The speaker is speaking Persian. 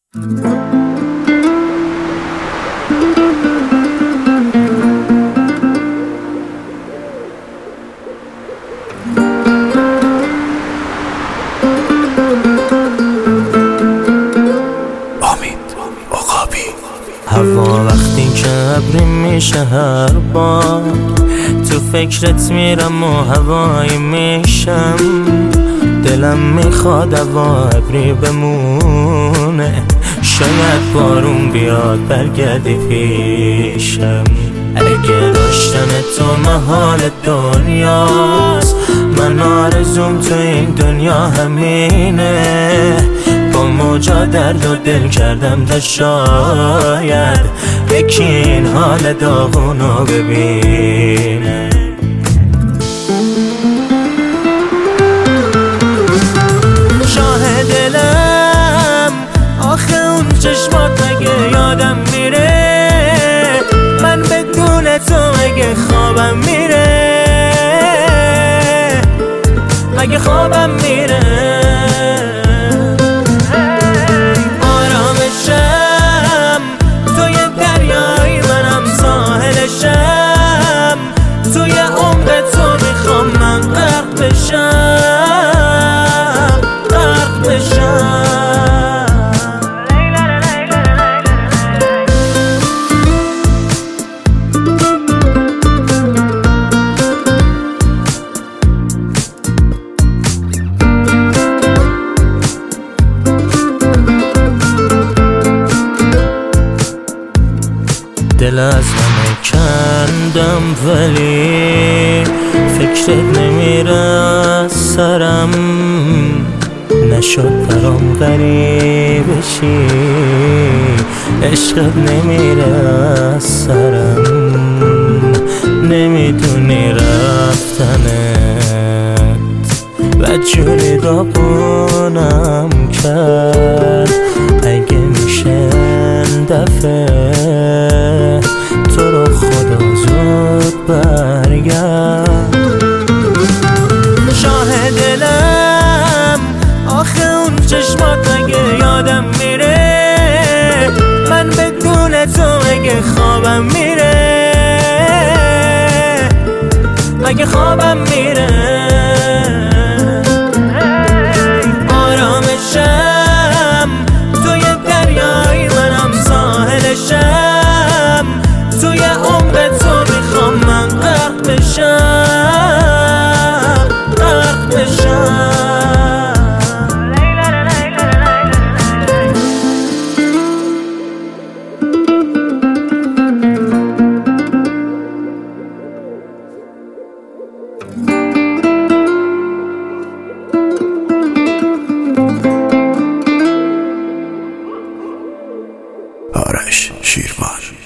هوا وقتی که ابری میشه هر بار تو فکرت میرم و هوایی میشم. دلم میخواد هوا ابری بمونه، شاید بارون بیاد برگردی پیشم. اگه داشتن تو محال دنیاست، من آرزوم تو این دنیا همینه. با موجا درد و دل کردم تا شاید یکی این حال داغونو ببینه. شاه دلم آخه اون چشمات مگه یادم میره؟ من بدون تو مگه خوابم میره؟ مگه خوابم میره؟ آرامشم توی دریای منم ساحلشم، توی عمق تو میخوام من غرق بشم، غرق بشم. دل از همه کندم ولی فکرت نمیره از سرم. نشد برام غریبشی، عشقت نمیره از سرم. نمیدونی رفتنت بدجوری داغونم کرد. اگه میشه دفعه تو رو خدا زود برگرد. شاه دلم آخه اون چشمات مگه یادم میره؟ من بدون تو مگه خوابم میره؟ مگه خوابم میره؟ آرامشم توی دریای منم ساحلشم، توی عمق تو میخوام من غرق بشم، غرق بشم. آرش شیروان.